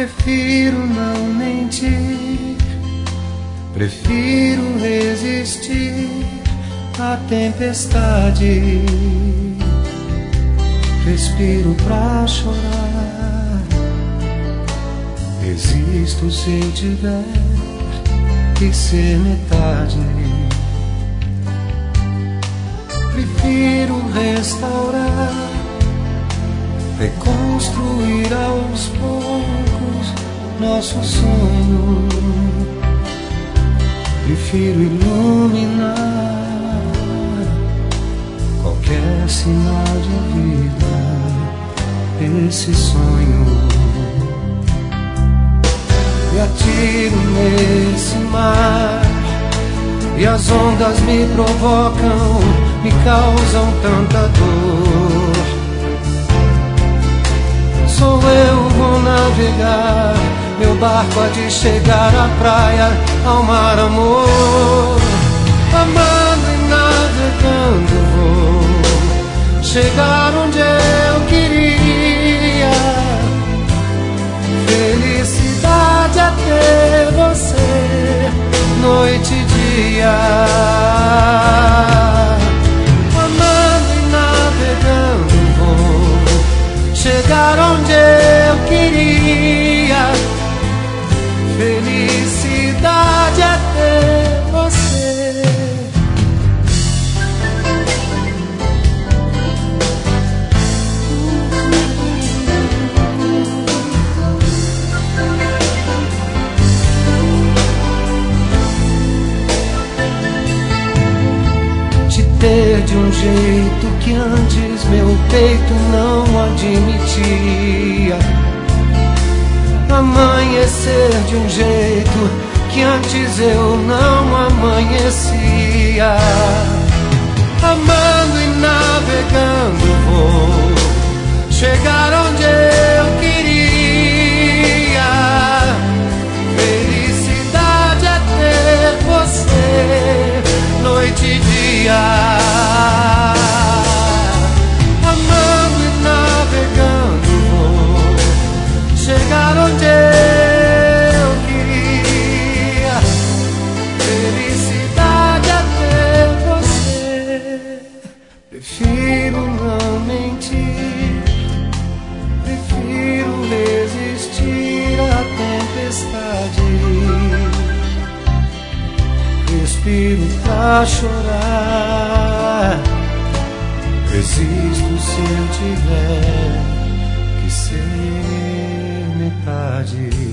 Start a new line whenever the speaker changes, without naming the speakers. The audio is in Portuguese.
Prefiro não mentir, prefiro resistir à tempestade. Respiro pra chorar, resisto se eu tiver que ser metade. Prefiro restaurar, reconstruir aos poucos nosso sonho. Prefiro iluminar qualquer sinal de vida, esse sonho. Me atiro nesse mar e as ondas me provocam, me causam tanta dor. Sou eu, vou navegar, meu barco há de chegar à praia, ao mar, amor. Amando e navegando vou chegar onde eu queria. Felicidade é ter você, noite e dia. Amando e navegando vou chegar onde eu queria. Felicidade é ter você. Te ter de um jeito que antes meu peito não admitia. Amanhecer de um jeito que antes eu não amanhecia. Amando e navegando vou chegar onde eu queria. Felicidade é ter você, noite e dia. Amando e navegando vou chegar onde eu queria. Felicidade é ter você. Prefiro não mentir, prefiro resistir à tempestade. Respiro pra chorar, resisto se eu tiver que ser metade.